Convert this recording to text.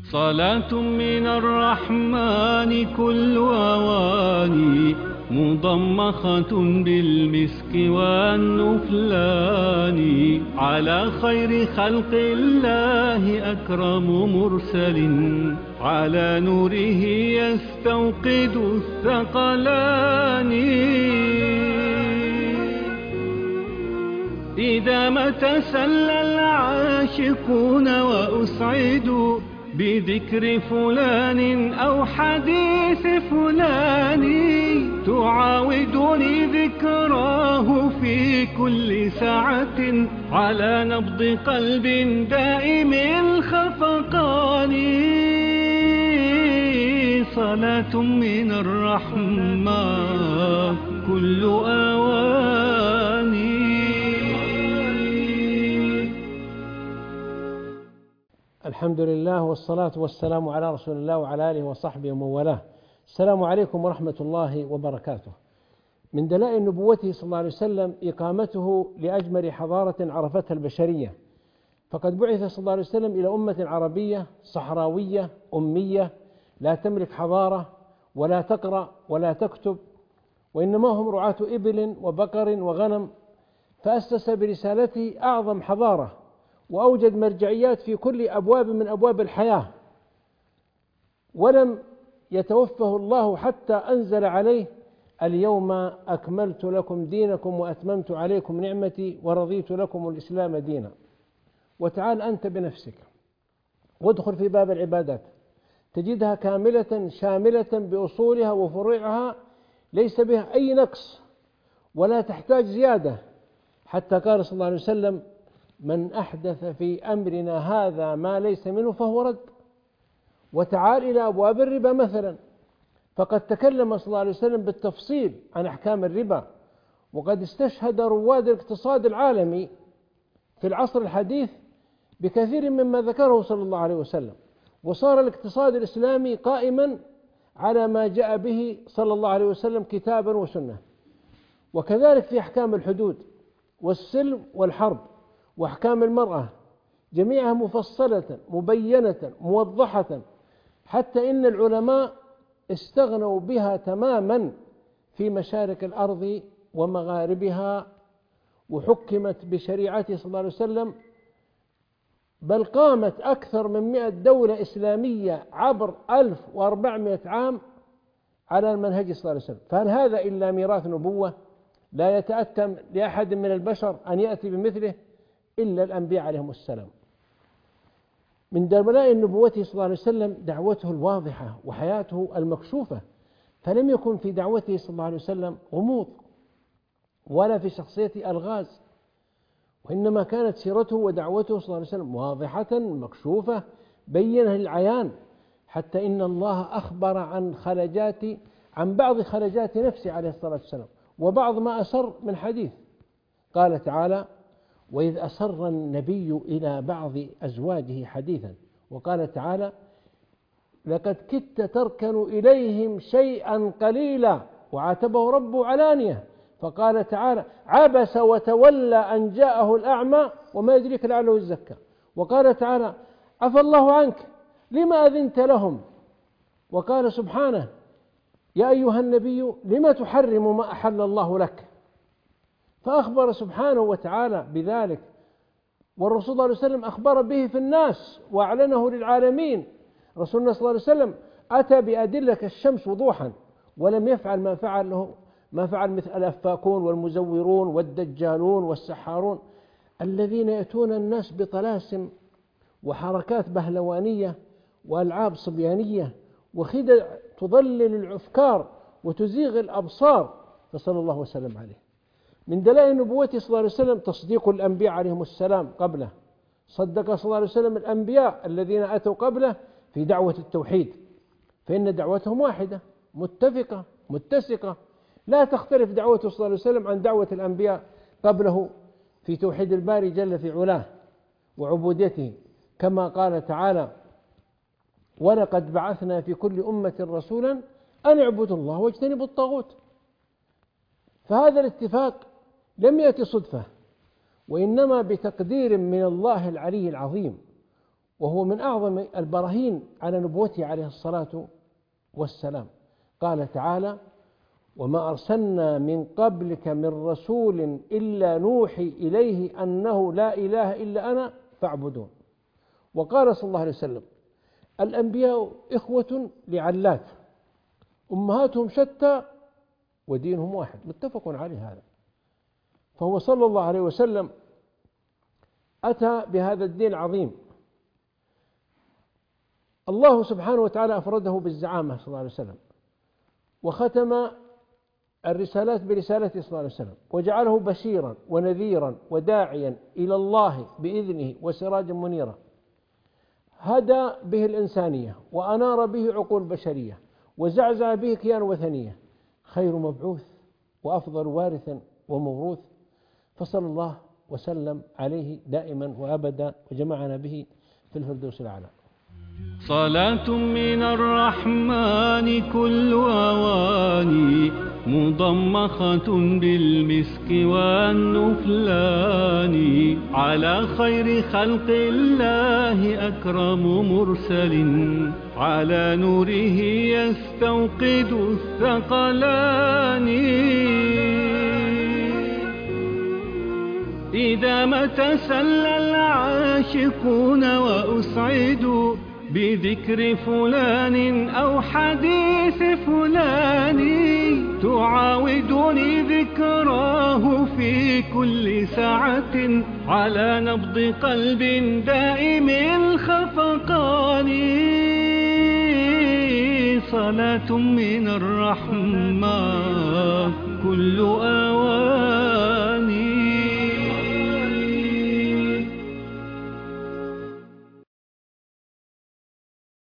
صلاة من الرحمن كل أواني مضمخة بالمسك والنفلان على خير خلق الله أكرم مرسل على نوره يستوقد الثقلان إذا ما تسلى العاشقون وأسعدوا بذكر فلان أو حديث فلان تعاودني ذكراه في كل ساعة على نبض قلب دائم الخفقان صلاة من الرحمن كل أواني. الحمد لله والصلاة والسلام على رسول الله وعلى آله وصحبه ومن والاه. السلام عليكم ورحمة الله وبركاته. من دلائل نبوته صلى الله عليه وسلم إقامته لأجمل حضارة عرفتها البشرية، فقد بعث صلى الله عليه وسلم إلى أمة عربية صحراوية أمية لا تملك حضارة ولا تقرأ ولا تكتب، وإنما هم رعاة إبل وبقر وغنم، فأسس برسالته أعظم حضارة وأوجد مرجعيات في كل أبواب من أبواب الحياة، ولم يتوفه الله حتى أنزل عليه: اليوم أكملت لكم دينكم وأتممت عليكم نعمتي ورضيت لكم الإسلام دينا. وتعال أنت بنفسك وادخل في باب العبادات تجدها كاملة شاملة بأصولها وفروعها، ليس بها أي نقص ولا تحتاج زيادة، حتى قال صلى الله عليه وسلم: من أحدث في أمرنا هذا ما ليس منه فهو رد. وتعال إلى أبواب الربا مثلا، فقد تكلم صلى الله عليه وسلم بالتفصيل عن أحكام الربا، وقد استشهد رواد الاقتصاد العالمي في العصر الحديث بكثير مما ذكره صلى الله عليه وسلم، وصار الاقتصاد الإسلامي قائما على ما جاء به صلى الله عليه وسلم كتابا وسنة. وكذلك في أحكام الحدود والسلم والحرب وأحكام المرأة، جميعها مفصلة مبينة موضحة، حتى إن العلماء استغنوا بها تماما في مشارق الأرض ومغاربها، وحكمت بشريعته صلى الله عليه وسلم، بل قامت أكثر من 100 دولة إسلامية عبر 1400 عام على المنهج صلى الله عليه وسلم. فهل هذا إلا ميراث نبوة لا يتأتى لأحد من البشر أن يأتي بمثله إلا الأنبياء عليهم السلام؟ من دلائل نبوته صلى الله عليه وسلم دعوته الواضحة وحياته المكشوفة، فلم يكن في دعوته صلى الله عليه وسلم غموض ولا في شخصيته ألغاز، وإنما كانت سيرته ودعوته صلى الله عليه وسلم واضحة مكشوفة بينها للعيان، حتى إن الله أخبر عن بعض خلجات نفسه عليه الصلاة والسلام وبعض ما أسر من حديث. قال تعالى: وإذ أسر النبي إلى بعض أزواجه حديثا، وقال تعالى: لقد كدت تركن إليهم شيئا قليلا، وعاتبه ربه علانية، فقال تعالى: عبس وتولى أن جاءه الأعمى وما يدريك لعله يزكى. وقال تعالى: عفى الله عنك لما أذنت لهم. وقال سبحانه: يا أيها النبي لما تحرم ما أحل الله لك. فأخبر سبحانه وتعالى بذلك، والرسول صلى الله عليه وسلم أخبر به في الناس وأعلنه للعالمين. رسولنا صلى الله عليه وسلم أتى بأدلة كالشمس وضوحا، ولم يفعل ما فعل مثل الأفاكون والمزورون والدجالون والسحارون الذين يأتون الناس بطلاسم وحركات بهلوانية وألعاب صبيانية وخدع تضلل الأفكار وتزيغ الأبصار، فصلى الله وسلم عليه. من دلائل نبوته صلى الله عليه وسلم تصديق الأنبياء عليهم السلام قبله، صدق صلى الله عليه وسلم الأنبياء الذين أتوا قبله في دعوة التوحيد، فإن دعوتهم واحدة متفقة متسقة، لا تختلف دعوته صلى الله عليه وسلم عن دعوة الأنبياء قبله في توحيد الباري جل في علاه وعبوديته، كما قال تعالى: ولقد بعثنا في كل أمة رسولا أن اعبدوا الله واجتنبوا الطاغوت. فهذا الاتفاق لم يأتي صدفة، وإنما بتقدير من الله العلي العظيم، وهو من أعظم البراهين على نبوته عليه الصلاة والسلام. قال تعالى: وما أرسلنا من قبلك من رسول إلا نوحي إليه أنه لا إله إلا أنا فاعبدون. وقال صلى الله عليه وسلم: الأنبياء إخوة لعلات أمهاتهم شتى ودينهم واحد، متفق عليه هذا. فهو صلى الله عليه وسلم أتى بهذا الدين العظيم. الله سبحانه وتعالى أفرده بالزعامة صلى الله عليه وسلم، وختم الرسالات برسالته صلى الله عليه وسلم، وجعله بشيرا ونذيرا وداعيا إلى الله بإذنه وسراجا منيرا، هدى به الإنسانية وأنار به عقول بشرية وزعزع به كيان وثنية، خير مبعوث وأفضل وارث وموروث، فصلى الله وسلم عليه دائما وأبدا، وجمعنا به في الفردوس الأعلى. صلاة من الرحمن كل أواني مضمخة بالمسك والنفلان، على خير خلق الله أكرم مرسل، على نوره يستوقد الثقلان. إذا ما تسلى العاشقون وأسعدوا بذكر فلان أو حديث فلان، تعاودني ذكراه في كل ساعة على نبض قلب دائم الخفقان. صلاة من الرحمن كل أوان